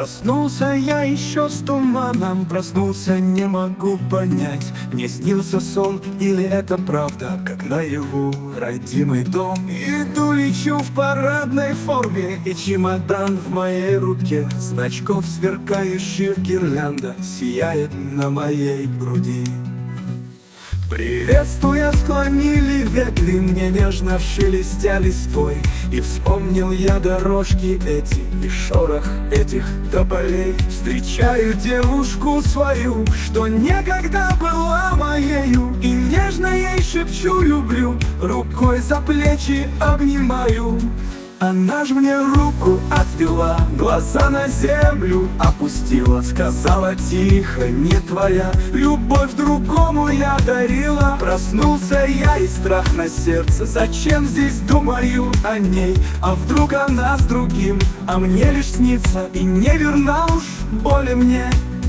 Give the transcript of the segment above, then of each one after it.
Проснулся я еще с туманом, проснулся, не могу понять, мне снился сон или это правда, как наяву родимый дом. Иду, лечу в парадной форме, и чемодан в моей руке, значков сверкающих гирлянда сияет на моей груди. Приветствуя, склонили ветви, мне нежно шелестя листвой, и вспомнил я дорожки эти и шорох этих тополей. Встречаю девушку свою, что некогда была моею, и нежно ей шепчу люблю, рукой за плечи обнимаю. Она ж мне руку отвела, глаза на землю опустила, сказала тихо: не твоя, любовь другому я дарила. Проснулся я и страх на сердце, зачем здесь думаю о ней? А вдруг она с другим, а мне лишь снится, и не верна уж боли мне.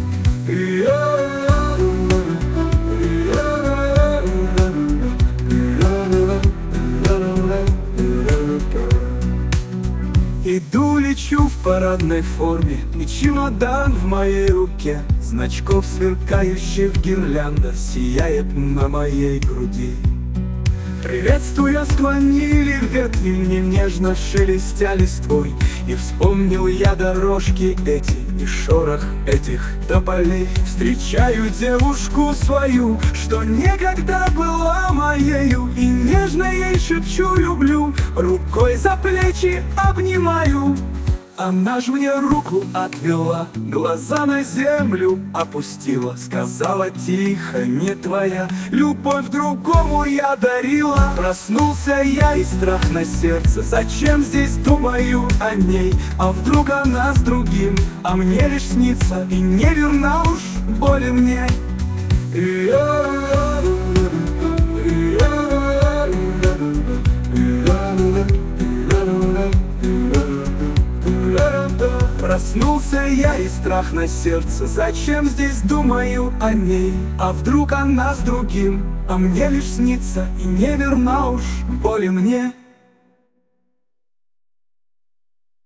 Иду, лечу в парадной форме, и чемодан в моей руке, значков сверкающих гирлянда сияет на моей груди. Приветствуя, склонили ветви, мне нежно шелестя листвой, и вспомнил я дорожки эти и шорох этих тополей. Встречаю девушку свою, что некогда была моею, и нежно ей шепчу люблю, рукой за плечи обнимаю. Она ж мне руку отвела, глаза на землю опустила, сказала тихо: не твоя, любовь другому я дарила. Проснулся я и страх на сердце, зачем здесь думаю о ней? А вдруг она с другим, а мне лишь снится, и не верна уж боли мне. Проснулся я и страх на сердце, зачем здесь думаю о ней? А вдруг она с другим, а мне лишь снится, и не верна уж боли мне.